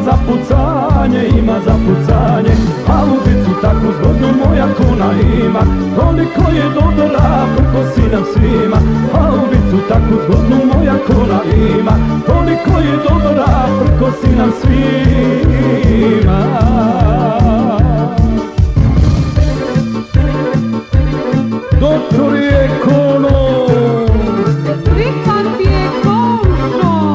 za pucanje, ima za pucanje. Haubicu takvu zgodnu moja kuna ima, toliko je dobra, prkosi nam svima. Haubicu takvu zgodnu moja kuna ima, toliko je dobra, prkosi nam svima. Doktor je ekonom, Richard je komšo.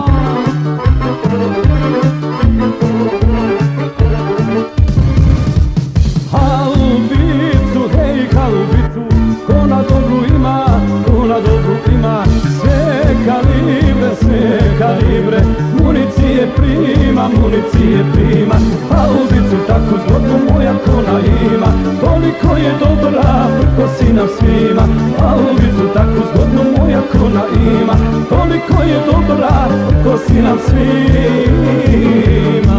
Haubicu, hej haubicu, ko na dobru ima, ko na dobru ima. Sve kalibre, municije prima, municije prima. Haubicu takvu zgodnu moja kona ima, toliko je dobra, prkosi nam svima. Haubicu takvu zgodnu moja kona ima, toliko je dobra, prkosi nam svima.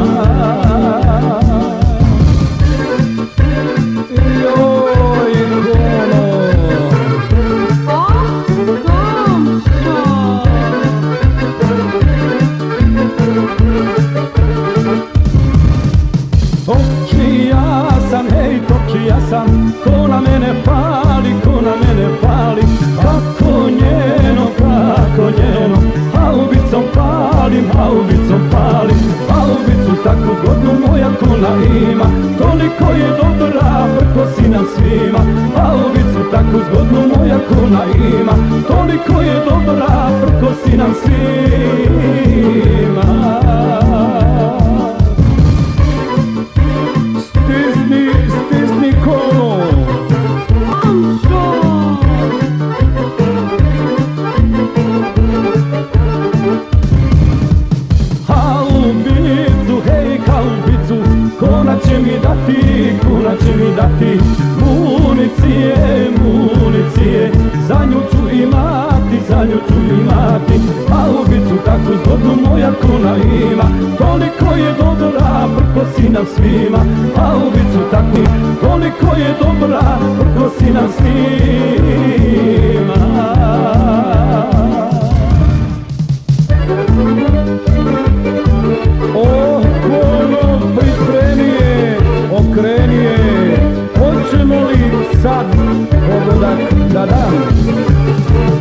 Tokija sam, ko na mene pali, ko na mene pali. Kako njeno, haubicom palim, haubicom palim. Haubicu takvu zgodnu moja kona ima, toliko je dobra, prkosi nam svima. Haubicu takvu zgodnu moja kona ima, toliko je dobra, prkosi nam svima. Kuna će mi dati municije, municije. Za nju ću imati, haubicu takvu zgodnu moja kuna ima, toliko je dobra, prkosi nam svima. Haubicu takvu, toliko je dobra, prkosi nam svima. Okrenije, hoćemo li sad pogodak da dam?